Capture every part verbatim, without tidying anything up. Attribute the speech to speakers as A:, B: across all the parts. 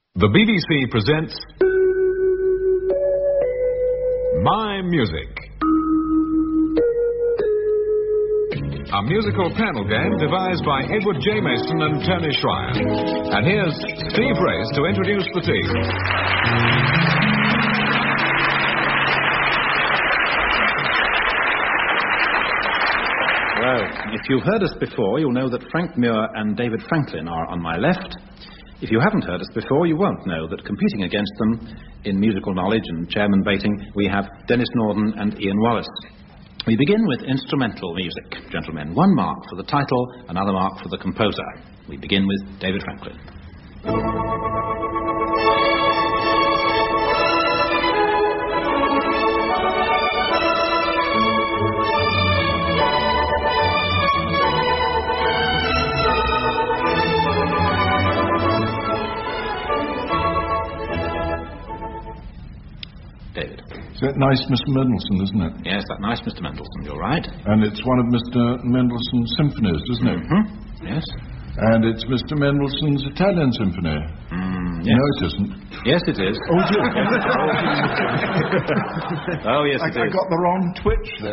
A: The B B C presents My Music, a musical panel game devised by Edward J. Mason and Tony Schreier. And here's Steve Race to introduce the team.
B: Well, if you've heard us before, you'll know that Frank Muir and David Franklin are on my left. If you haven't heard us before, you won't know that competing against them in musical knowledge and chairman baiting, we have Denis Norden and Ian Wallace. We begin with instrumental music, gentlemen. One mark for the title, another mark for the composer. We begin with David Franklin.
C: It's that nice Mister Mendelssohn, isn't it?
B: Yes, that nice Mister Mendelssohn, you're right.
C: And it's one of Mister Mendelssohn's symphonies, isn't it?
B: Mm-hmm. Yes.
C: And it's Mister Mendelssohn's Italian symphony.
B: Mm, yes.
C: No, it isn't.
B: Yes, it is.
C: Oh, it is.
B: Oh, yes,
C: I,
B: it
C: I
B: is.
C: got the wrong twitch then.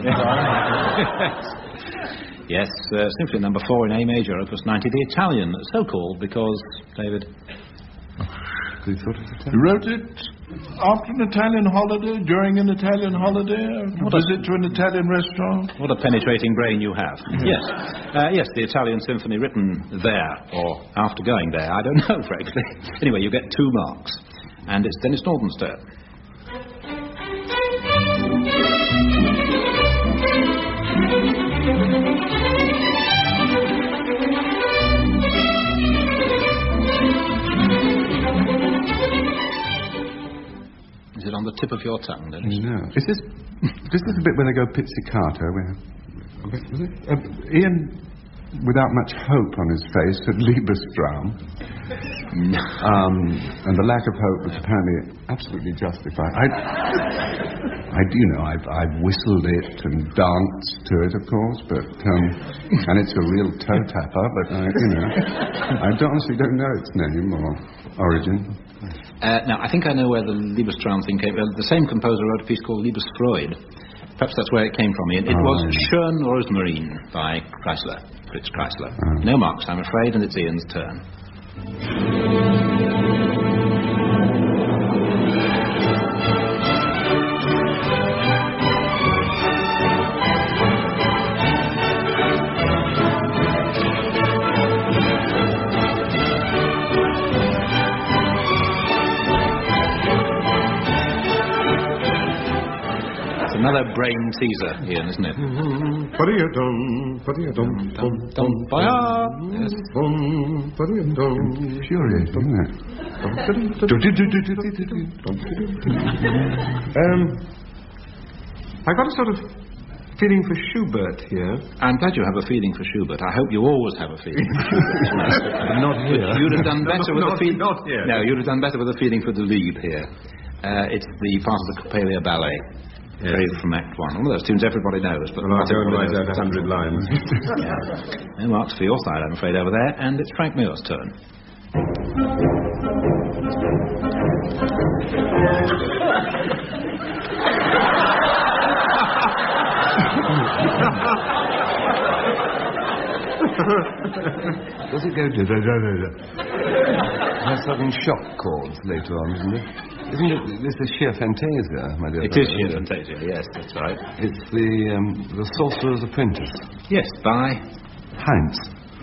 B: Yes, uh, Symphony number four in A major, opus ninety, the Italian, so called because, David...
C: You wrote it after an Italian holiday, during an Italian holiday, a visit to an Italian restaurant?
B: What a penetrating brain you have. Yes. Uh, yes, the Italian symphony written there, or after going there, I don't know, frankly. Anyway, you get two marks. And it's Denis Norden's turn. Is it on the tip of your tongue, Dennis?
D: No. Is this, this is the bit where they go pizzicato? Where, was it? Uh, Ian, without much hope on his face, said Liebestraum.
B: No.
D: Um, and the lack of hope was apparently absolutely justified. I, I you know, I've, I've whistled it and danced to it, of course, but, um, and it's a real toe tapper, but, I, you know, I honestly don't know its name or origin.
B: Uh, now, I think I know where the Liebestraum thing came from. The same composer wrote a piece called Liebesfreude. Perhaps that's where it came from. It, it
D: oh,
B: was
D: yeah.
B: Schön Rosmarin by Chrysler, Fritz Chrysler.
D: Oh.
B: No marks, I'm afraid, and it's Ian's turn. Another brain teaser, Ian, isn't it?
D: Ba-dee-dum, ba-dee-dum,
B: Dum, dum, ba-ya. Yes.
D: Infuriating, isn't it?
E: um, I got a sort of feeling for Schubert here.
B: I'm glad you have a feeling for Schubert. I hope you always have a feeling for Schubert.
E: Not here.
B: You'd have done better
E: no,
B: with
E: not,
B: a feeling...
E: Not here.
B: No, you'd have done better with a feeling for the Liebe here. Uh, it's the part of the Coppelia Ballet.
E: Yes.
B: Carried from Act One. One of those tunes everybody knows, but
E: well,
B: not
E: I'll go and
B: everybody
E: write
B: knows.
E: out a hundred lines.
B: Yeah. No marks for your side, I'm afraid, over there. And it's Frank Muir's turn.
D: Does it go to... Has sudden shock chords later on, isn't it? Isn't it... This is sheer fantasia, my dear.
B: It is sheer fantasia, yes, that's right.
D: It's the, um, the Sorcerer's Apprentice.
B: Yes, by...
D: Heinz.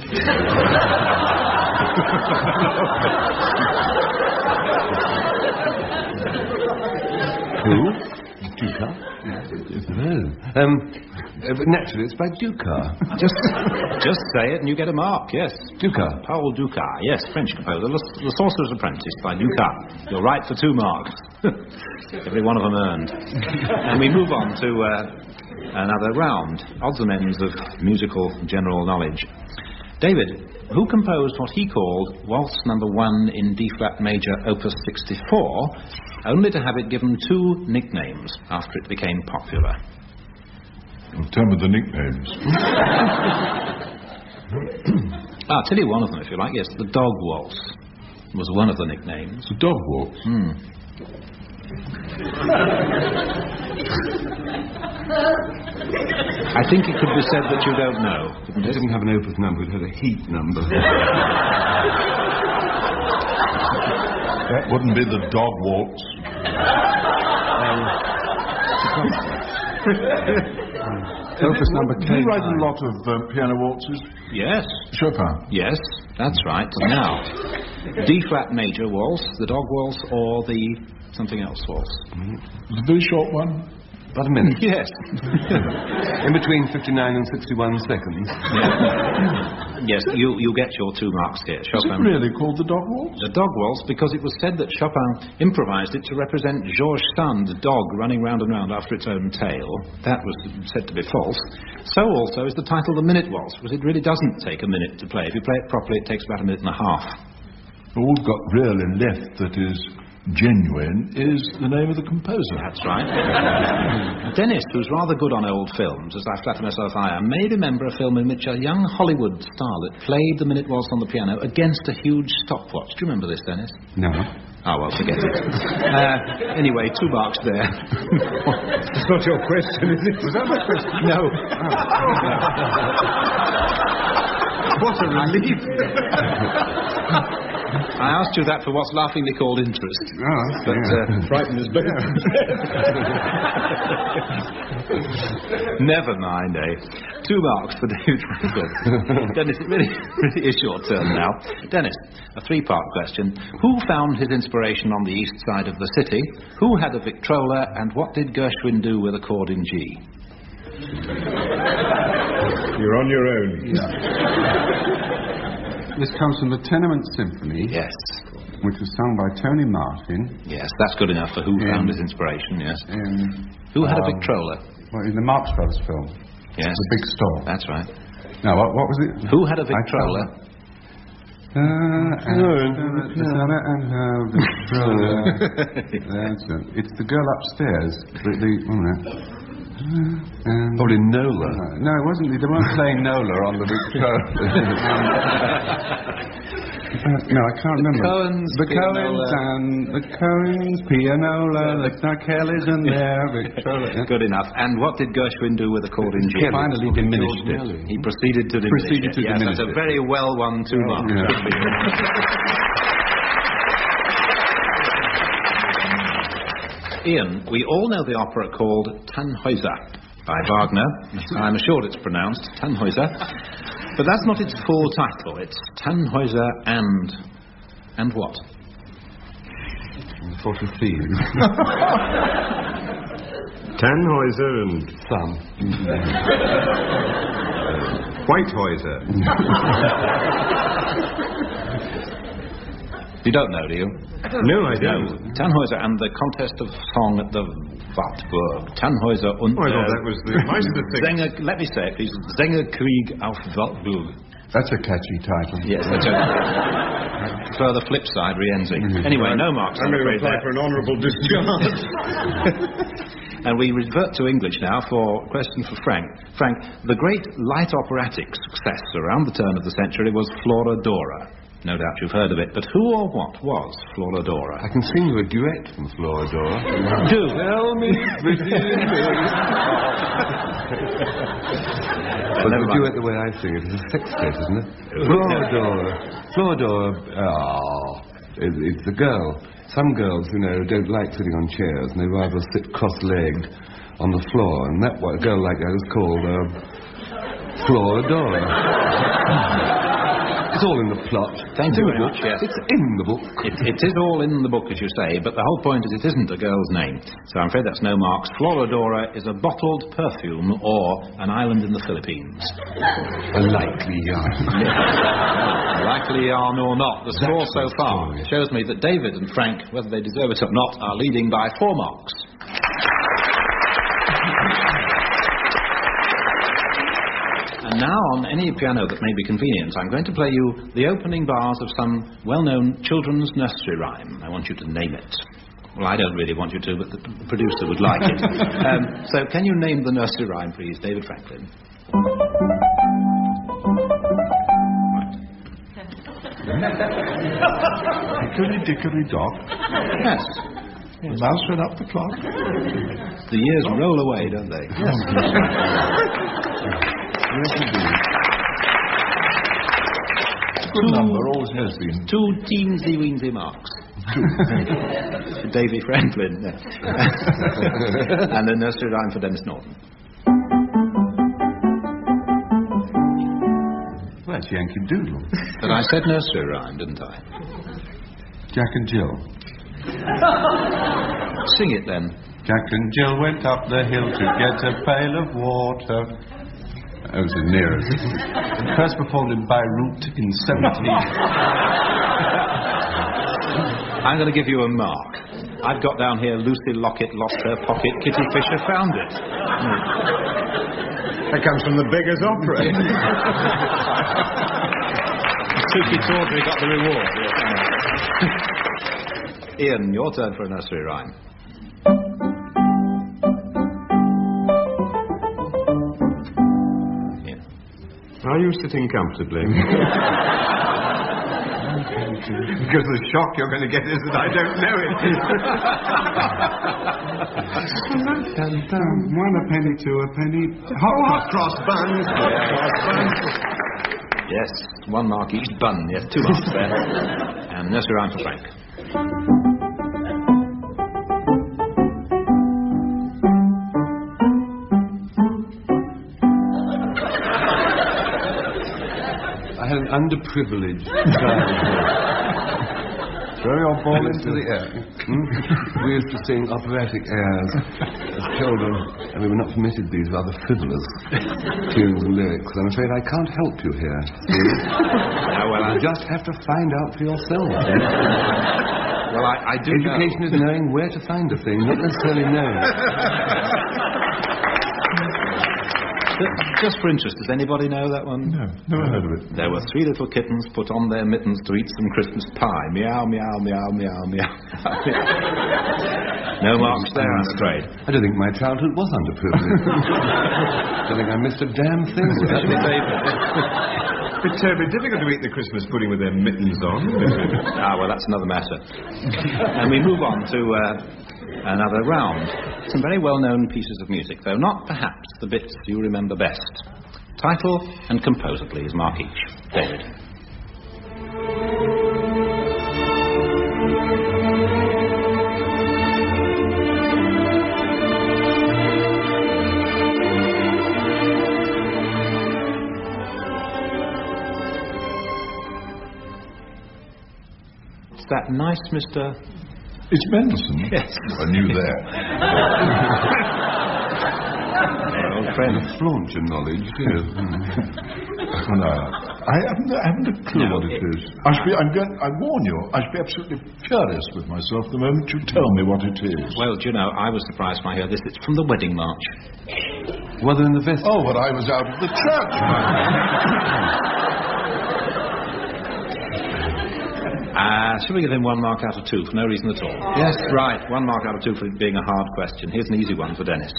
D: Who? Dukas? Um, uh, but naturally, it's by Dukas.
B: Just, just say it and you get a mark, yes.
D: Dukas.
B: Paul Dukas, yes, French composer. The, the Sorcerer's Apprentice by Dukas. You're right for two marks. Every one of them earned. And we move on to uh, another round. Odds and ends of musical general knowledge. David, who composed what he called Waltz Number One in D-flat major, Opus sixty-four, only to have it given two nicknames after it became popular?
C: Well, tell me the nicknames.
B: I'll tell you one of them, if you like. Yes, the Dog Waltz. was one of the nicknames.
C: The dog walks.
B: Hmm. I think it could be said that you don't know.
E: It didn't have an opus number, it had a heat number.
C: That wouldn't be the dog waltz.
D: Opus number
C: Did
D: K.
C: you write a lot of um, piano waltzes?
B: Yes.
C: Chopin.
B: Yes, that's right. Now, D-flat major waltz, the dog waltz, or the something else waltz?
C: The very short one.
E: About a minute.
B: Yes.
E: In between fifty-nine and sixty-one seconds.
B: Yes, you, you get your two marks here.
C: Is it
B: Chopin.
C: really called the dog waltz?
B: The dog waltz, because it was said that Chopin improvised it to represent Georges Sand's dog running round and round after its own tail. That was said to be false. So also is the title The Minute Waltz, because it really doesn't take a minute to play. If you play it properly, it takes about a minute and a half.
C: All we've got really left that is genuine is the name of the composer.
B: That's right. Dennis, who's rather good on old films, as I flatter myself I am, may remember a film in which a young Hollywood starlet played the minute waltz on the piano against a huge stopwatch. Do you remember this, Dennis?
D: No.
B: Oh, well, forget it. uh, anyway, two marks there.
E: It's not your question, is it?
B: Was that my question? No.
E: What a relief.
B: I asked you that for what's laughingly called interest.
D: Oh,
B: But uh,
E: Frightened us both.
B: never mind, eh? Two marks for David Franklin. Dennis, it really, really is your turn now. Dennis, a three-part question. Who found his inspiration on the east side of the city? Who had a Victrola? And what did Gershwin do with a chord in G?
E: You're on your own.
D: This comes from the Tenement Symphony,
B: Yes.
D: which was sung by Tony Martin
B: Yes, that's good enough for who
D: Yeah.
B: found his inspiration, yes.
D: in,
B: Who had a
D: um,
B: Victrola?
D: well, in the Marx Brothers film,
B: Yes.
D: The Big Store.
B: That's right.
D: No, what, what was it?
B: Who had a
D: I
B: Victrola?
D: Uh, and, and, and her Victrola. That's it. It's the girl upstairs. The, the, oh, Um,
E: Probably Nola.
D: Uh, no, it wasn't. They weren't playing Nola on the Victrola. uh, no, I can't remember.
B: Cohen's
D: the
B: pianola.
D: Cohens and the Cohens, pianola, the Kellys and their Victrola.
B: Good enough. And what did Gershwin do with a chord in G?
D: He finally diminished it.
B: He proceeded to diminish
D: Proceeded
B: it.
D: to
B: yes,
D: diminish
B: that's a
D: it.
B: very well won two marks.
D: Yeah.
B: Good for you. Ian, we all know the opera called Tannhäuser by Wagner. I'm assured it's pronounced Tannhäuser. But that's not its full title. It's Tannhäuser and... and what?
E: Sort of theme. Tannhäuser and Son. Whitehäuser.
B: You don't know, do you?
E: No, I don't.
B: Tannhäuser and the contest of song at the Wartburg. Tannhäuser und...
E: Oh, I thought
B: uh,
E: that was the Meistersinger.
B: Sänger, let me say it, please. Sängerkrieg auf Wartburg.
D: That's a catchy title.
B: Yes, that's a... prefer the flip side, Rienzi.
E: Mm-hmm.
B: Anyway, no marks,
E: I'm
B: I'm
E: going to
B: afraid
E: apply
B: there.
E: for an honourable discharge.
B: And we revert to English now for a question for Frank. Frank, the great light operatic success around the turn of the century was Florodora. No doubt you've heard of it, but who or what was Florodora?
E: I can sing you a duet from Florodora.
B: Do.
E: Tell me, pretty Well,
B: Never
E: never
B: mind.
E: do it the way I sing it. It's a sextet, isn't it? Florodora. Florodora. Oh, it, it's a girl. Some girls, you know, don't like sitting on chairs, and they rather sit cross-legged on the floor. And that a girl like that is called uh, Florodora. It's all in the plot.
B: Thank
E: It's
B: you
E: in
B: very
E: the
B: much,
E: book.
B: yes.
E: It's in the book.
B: It, it is all in the book, as you say, but the whole point is it isn't a girl's name. So I'm afraid that's no marks. Florodora is a bottled perfume or an island in the Philippines.
E: A likely yarn.
B: Likely yarn or not, the score so
E: my
B: far
E: story.
B: shows me that David and Frank, whether they deserve it or not, are leading by four marks. And now, on any piano that may be convenient, I'm going to play you the opening bars of some well-known children's nursery rhyme. I want you to name it. Well, I don't really want you to, but the producer would like it. um, so, can you name the nursery rhyme, please, David Franklin?
C: Hickory dickory dock.
B: Yes.
C: The mouse went up the clock.
B: The years roll away, don't they?
C: Yes. Yes, indeed. Good
B: Two-
C: number, always has been.
B: Two teensy-weensy marks. Davy Franklin. no. And a nursery rhyme for Dennis Norton.
D: Well, that's Yankee Doodle.
B: But I said nursery rhyme, didn't I?
D: Jack and Jill.
B: Sing it then.
D: Jack and Jill went up the hill to get a pail of water. That was the nearest. First performed in Beirut in seventeen.
B: I'm going to give you a mark. I've got down here Lucy Lockett lost her pocket, Kitty Fisher found it.
F: That comes from the Beggar's Opera.
B: Suki Tawdry got the reward. Ian, your turn for a nursery rhyme.
F: Are you sitting comfortably? Because the shock you're going to get is that I don't know it.
D: Dun, dun, one a penny, two a penny.
F: Hot, hot cross buns. Hot cross buns.
B: Yes, one mark each bun. Yes, two marks there. And nursery rhyme for Frank.
E: I had an underprivileged childhood.
D: Throw your ball into the air.
E: Hmm? We used to sing operatic airs as children, and we were not permitted these rather frivolous tunes and lyrics. I'm afraid I can't help you here.
B: Yeah, well, I
E: You just have to find out for yourself.
B: Well, I, I do
E: Education
B: know.
E: is knowing where to find a thing, not necessarily knowing it.
B: Just for interest, does anybody know that one?
C: No, never heard of it.
B: There were three little kittens put on their mittens to eat some Christmas pie. Meow, meow, meow, meow, meow. No marks there, I'm afraid.
E: I don't think my childhood was underprivileged. I don't think I missed a damn thing.
F: It's terribly difficult to eat the Christmas pudding with their mittens on.
B: Ah, well, that's another matter. And we move on to uh, another round. Some very well-known pieces of music, though not perhaps the bits you remember best. Title and composer, please, mark each. David. It's that nice Mister
C: It's Mendelssohn.
B: Yes.
C: I knew that.
B: Our old friend.
E: Flaunt your knowledge, yes.
C: Oh, no. I haven't, I haven't a clue
B: No,
C: what it
B: it-
C: is. I should be, I'm going, I warn you, I should be absolutely furious with myself the moment you tell me what it is.
B: Well, do you know, I was surprised when I heard this. It's from the Wedding March.
E: Whether in the vest.
C: Oh, but I was out of the church.
B: Uh, should we give him one mark out of two for no reason at all? Yes. Right, one mark out of two for it being a hard question. Here's an easy one for Dennis.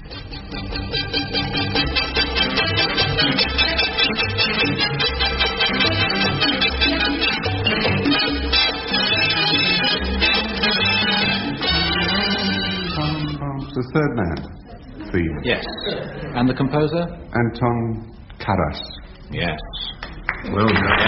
D: The third man. Theme.
B: Yes. And the composer?
D: Anton Karas.
B: Yes.
F: Well done.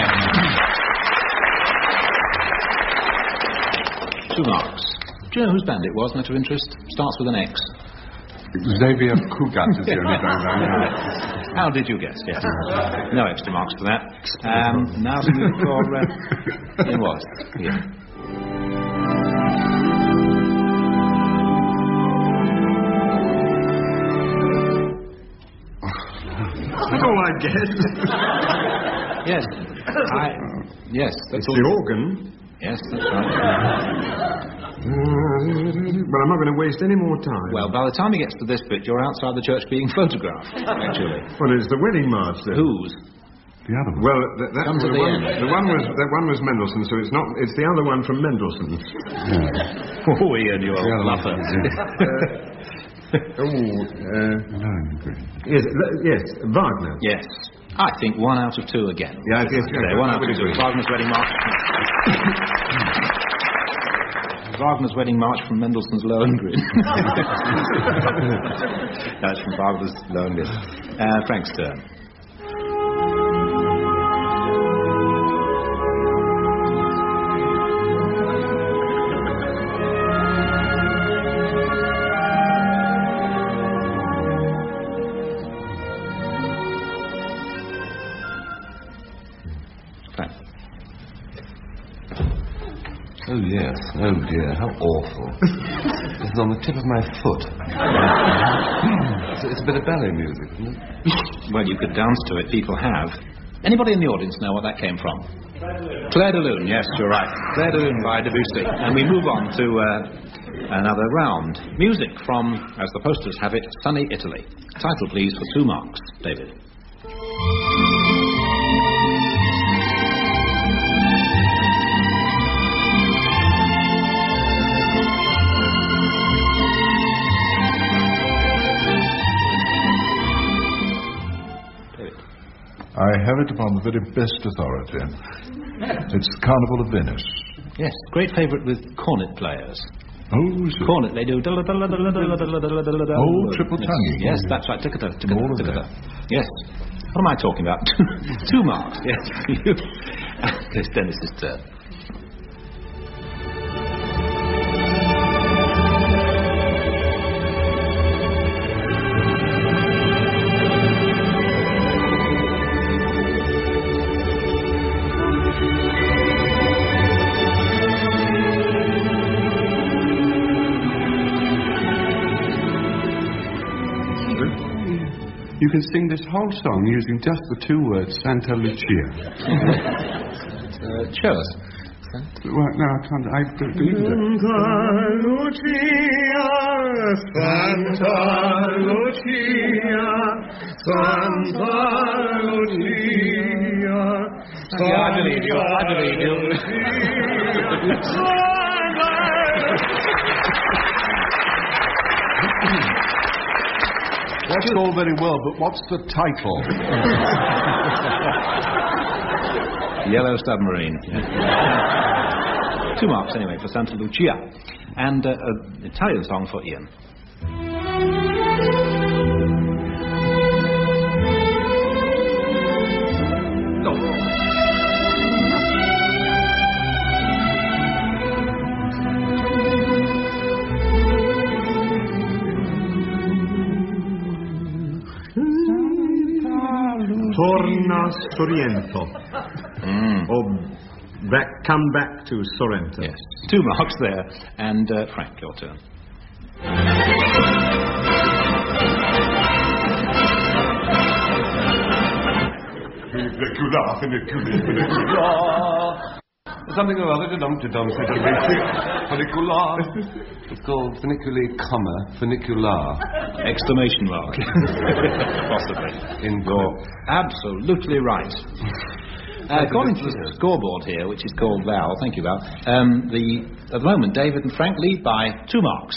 B: Two marks. Do you know whose band it was, matter of interest? Starts with an X.
D: Xavier Cugat is the only band I know.
B: How did you guess? Yes. No extra marks for that. Um, now to move for... Uh, Ian Wallace. Yeah.
F: That's all I guessed.
B: Yes. I, yes, that's
F: It's
B: all.
F: the organ.
B: Yes, that's right.
F: Uh, but I'm not going to waste any more time.
B: Well, by the time he gets to this bit, you're outside the church being photographed, actually.
F: Well, it's the wedding march then.
B: Whose?
D: The other one.
F: Well, that, that
B: Come
F: was
B: to
F: the,
B: the
F: one,
B: end.
F: the one was that one was Mendelssohn, so it's not. It's the other one from Mendelssohn.
B: Oh, Ian, you old bluffer.
F: Oh, uh,
D: Lohengrin.
F: yes, th- yes, Wagner.
B: Yes. I think one out of two again.
F: Yeah, I guess
B: There, one out of two. Wagner's Wedding March. Wagner's Wedding March from Mendelssohn's Lohengrin. That's from Wagner's Lohengrin. Uh, Frank's turn.
E: Oh, yes. Oh, dear. How awful. It's on the tip of my foot. it's, it's a bit of ballet music, isn't it?
B: Well, you could dance to it. People have. Anybody in the audience know what that came from? Claire de Lune. Yes, you're right. Claire de Lune by Debussy. And we move on to uh, another round. Music from, as the posters have it, Sunny Italy. Title, please, for two marks. David.
C: I have it upon the very best authority. It's Carnival of Venice.
B: Yes, great favourite with cornet players.
C: Oh, is it?
B: Cornet, they do. Oh,
C: triple tonguing.
B: Yes, that's right. Ticketa, ticketa, ticketa. Yes. What am I talking about? Two marks. Yes. It's Dennis's turn.
D: You can sing this whole song using just the two words, Santa Lucia.
B: uh, show us.
D: Well, no, I can't. I don't believe it.
G: Santa Lucia, Santa Lucia, Santa Lucia.
B: Yeah, I believe you. I believe you.
C: That's all very well, but what's the title?
B: Yellow Submarine. Two marks, anyway, for Santa Lucia. And uh, an Italian song for Ian.
F: Torna Sorrento.
B: Mm.
F: Or back, come back to Sorrento.
B: Yes. Two marks there. And uh, Frank, your turn.
E: Funicula, funicula, funicula. Something or other, dum to dum, funicula. It's called funiculi, comma, funicular.
B: Exclamation mark. Possibly.
E: In
B: You're absolutely right. Uh, according to the scoreboard here, which is called Val, thank you, Val, um, the, at the moment, David and Frank lead by two marks.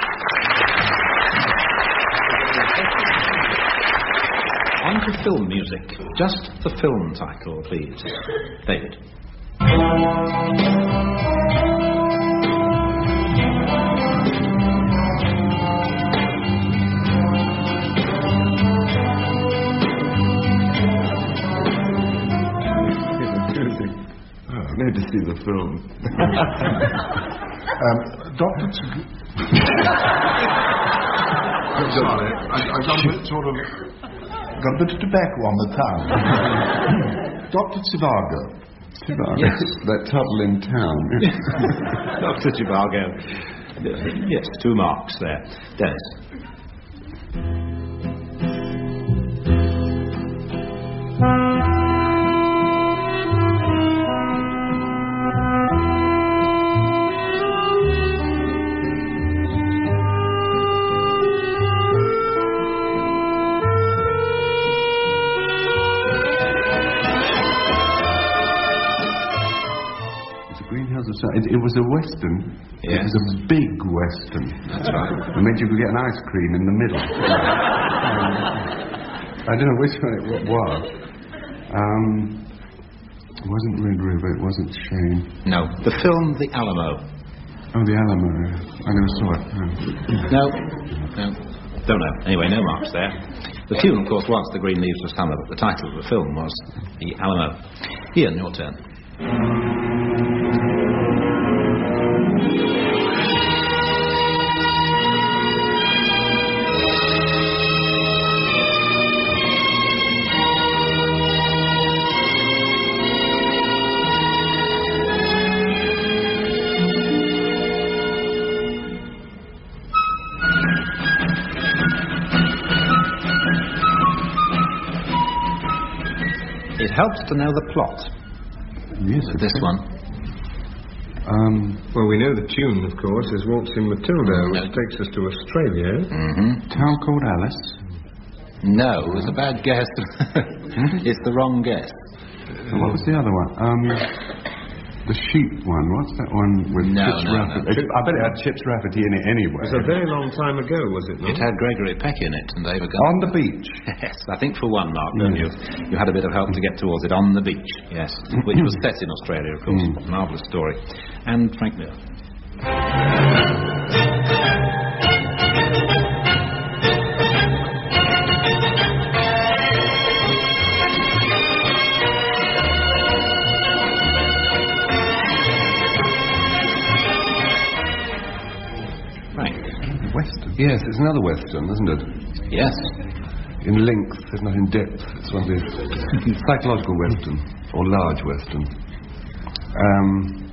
B: On to film music. Just the film title, please. David.
E: I need to see the film.
C: um, Doctor T- Sorry, I, I've got a bit sort of got a bit of tobacco on the tongue. Doctor Zhivago.
D: Zhivago.
B: Yes.
D: That trouble in town.
B: Doctor Zhivago. Yes, two marks there. Dennis.
D: It, it was a Western.
B: Yes.
D: It was a big Western.
B: That's right.
D: It meant you could get an ice cream in the middle. um, I don't know which one it was. Um, it wasn't Red River, it wasn't Shane.
B: No. The film The Alamo.
D: Oh, The Alamo. I never saw it.
B: No.
D: No.
B: No. Don't know. Anyway, no marks there. The tune, of course, was The Green Leaves of Summer, but the title of the film was The Alamo. Ian, your turn. It helps to know the plot.
D: Yes,
B: of this one.
D: Um,
F: well, we know the tune, of course, is Waltzing Matilda, which
B: no.
F: takes us to Australia.
B: Mm-hmm.
D: Town Called Alice?
B: No, it was a bad guess. It's the wrong guess.
D: What was the other one? Um, the sheep one. What's that one with
B: no,
D: Chips
B: no,
D: Rafferty?
B: no.
D: I bet it had Chips Rafferty in it anyway.
F: It was a very long time ago, was it not?
B: It had Gregory Peck in it and David Gunn.
D: On the beach.
B: Yes, I think for one, Mark, don't you? You had a bit of help to get towards it. On the beach, yes. Which was set in Australia, of course. Mm. Marvellous story. And Frank Miller.
D: Western.
E: Yes, it's another Western, isn't it?
B: Yes.
E: In length, if not in depth. It's one of these psychological Western, or large Western. Um,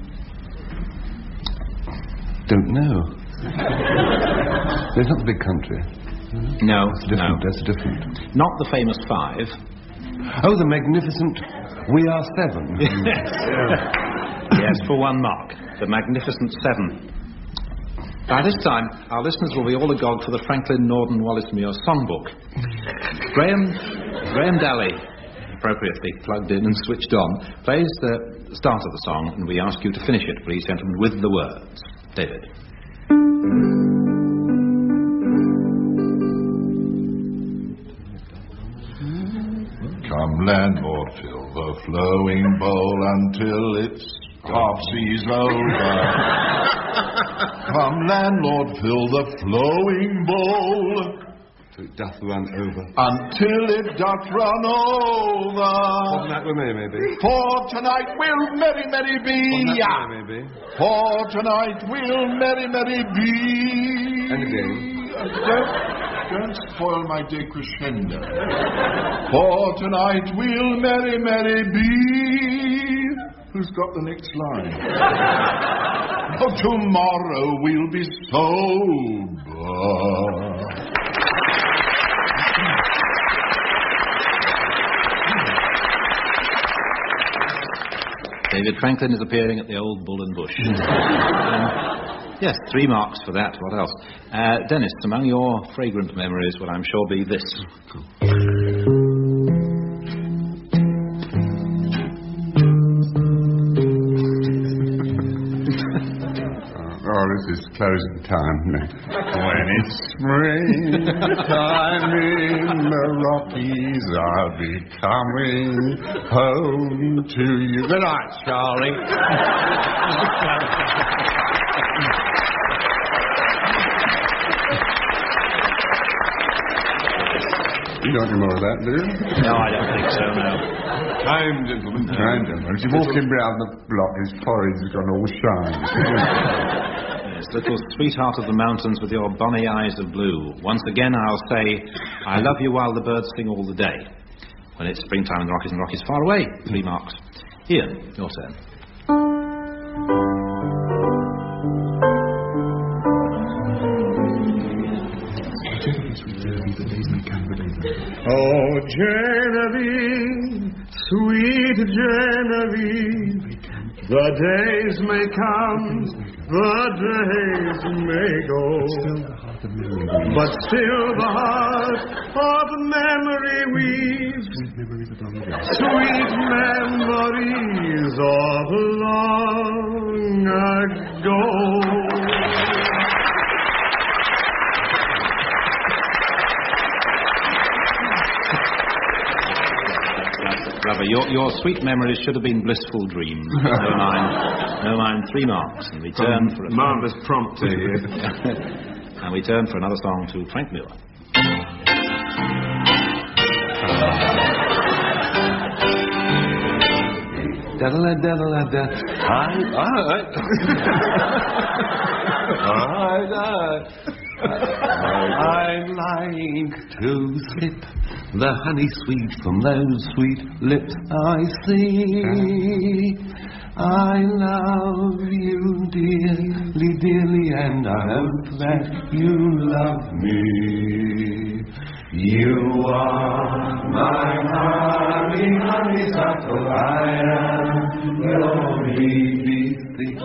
E: don't know. There's not the big country.
B: No,
E: that's different.
B: no.
E: That's different.
B: Not the famous five.
E: Oh, the magnificent We Are Seven.
B: Yes, yes, for one mark. The Magnificent Seven. By this time, our listeners will be all agog for the Franklin Norden Wallace Muir songbook. Graham, Graham Daly, appropriately plugged in and switched on, plays the start of the song, and we ask you to finish it, please, gentlemen, with the words. David.
C: Come, landlord, fill the flowing bowl until it's half seas over. Come, landlord, fill the flowing bowl
E: till it doth run over.
C: Until it doth run over.
E: For tonight we'll merry, maybe.
C: For tonight we'll merry, merry be.
E: For maybe.
C: For tonight we'll merry, merry be.
E: And again.
C: Uh, don't, don't spoil my decrescendo. For tonight we'll merry, merry be. Who's got the next line? Oh, tomorrow we'll be sober.
B: David Franklin is appearing at the Old Bull and Bush. um, yes, three marks for that. What else? Uh, Dennis, among your fragrant memories will, I'm sure, be this.
D: Oh, this is closing time. When it's springtime in the Rockies, I'll be coming home to you. Good night, Charlie. You don't know more of that, do you?
B: No, I don't think so, no.
D: Time, gentlemen. Time, gentlemen. As you walk him round the block, his forehead's gone all shine.
B: Yes, little sweetheart of the mountains with your bonny eyes of blue. Once again I'll say, I love you while the birds sing all the day. When it's springtime in the Rockies and Rockies far away. Three marks. Ian, your turn.
G: Oh, Genevieve, sweet Genevieve, the days may come, the days may go, but still the heart of memory weaves sweet memories of long ago.
B: however, your, your sweet memories should have been blissful dreams. No mind, no mind, three marks. And we turn for a
F: marvellous prompt to you.
B: And we turn for another song to Frank Muir.
E: Da-da-da-da-da-da. I, I, I, I like to sip the honey sweet from those sweet lips I see. I love you dearly, dearly, and I hope that you love me. You are my honey, honeysuckle, I am your baby.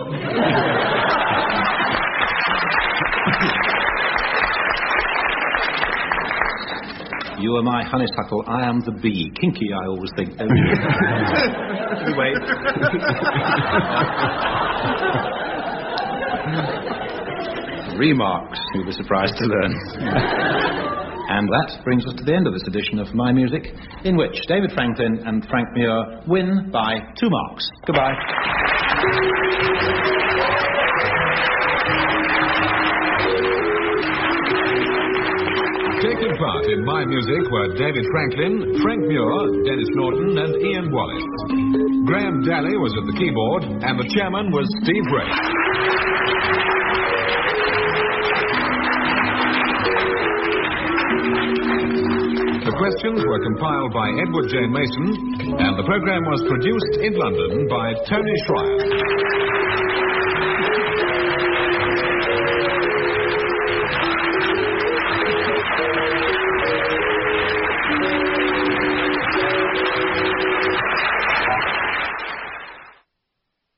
B: You are my honeysuckle, I am the bee. Kinky, I always think. Anyway. Remarks, you'll be surprised to learn. And that brings us to the end of this edition of My Music, in which David Franklin and Frank Muir win by two marks. Goodbye.
A: Taking part in My Music were David Franklin, Frank Muir, Dennis Norton, and Ian Wallace. Graham Daly was at the keyboard, and the chairman was Steve Race. The questions were compiled by Edward J. Mason, and the program was produced in London by Tony Schreier.